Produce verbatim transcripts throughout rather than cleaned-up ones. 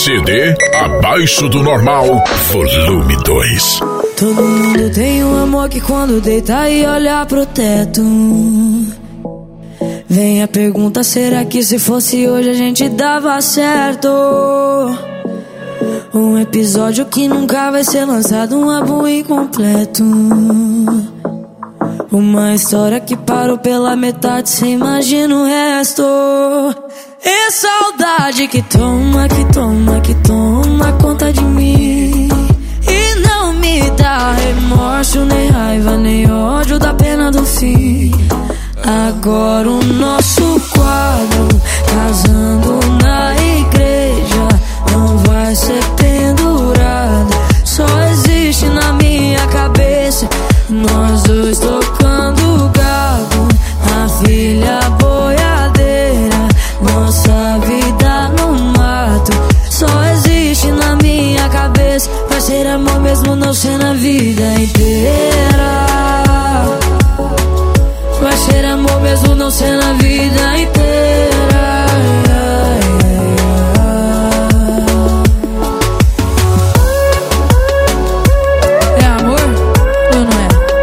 C D Abaixo do Normal, volume dois. Todo mundo tem um amor que quando deita e olha pro teto, vem a pergunta, será que se fosse hoje a gente dava certo? Um episódio que nunca vai ser lançado, um álbum incompleto. Uma história que parou pela metade, cê imagina o resto. É saudade que toma, que toma, que toma conta de mim. E não me dá remorso, nem raiva, nem ódio da pena do fim. Agora o nosso quadro, casando na igreja, não vai ser pendurado, só existe na minha cabeça. Nós dois tocando gado, a filha boiadeira, nossa vida no mato, só existe na minha cabeça. Vai ser amor mesmo não ser na vida inteira. Vai ser amor mesmo não ser na vida inteira. É amor ou não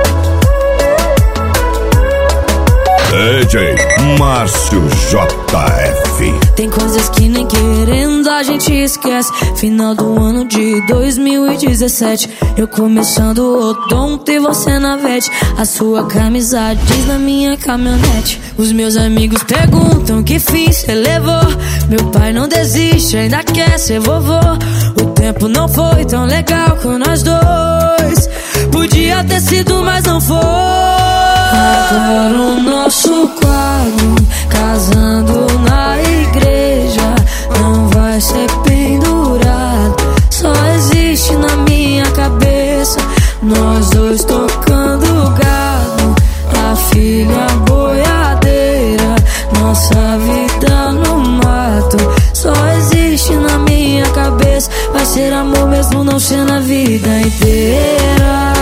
é? D J Márcio J F. Tem coisas que nem querendo a gente esquece. Final do ano de dois mil e dezessete, eu começando o odonto e você na vete. A sua camisa diz na minha caminhonete. Os meus amigos perguntam que fim cê levou. Meu pai não desiste, ainda quer ser vovô. O tempo não foi tão legal com nós dois, podia ter sido, mas não foi. Agora o nosso quadro, casando na igreja, não vai ser pendurado, só existe na minha cabeça. Nós dois tocando gado, a filha boiadeira, nossa vida no mato, só existe na minha cabeça. Vai ser amor mesmo não ser na vida inteira.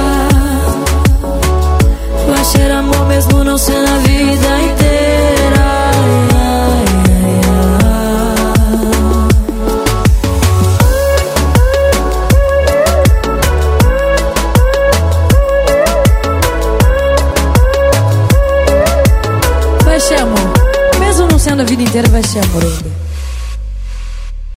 Vai ser amor mesmo não ser na vida inteira. Vai ser amor mesmo não sendo a vida inteira, vai ser amor ainda.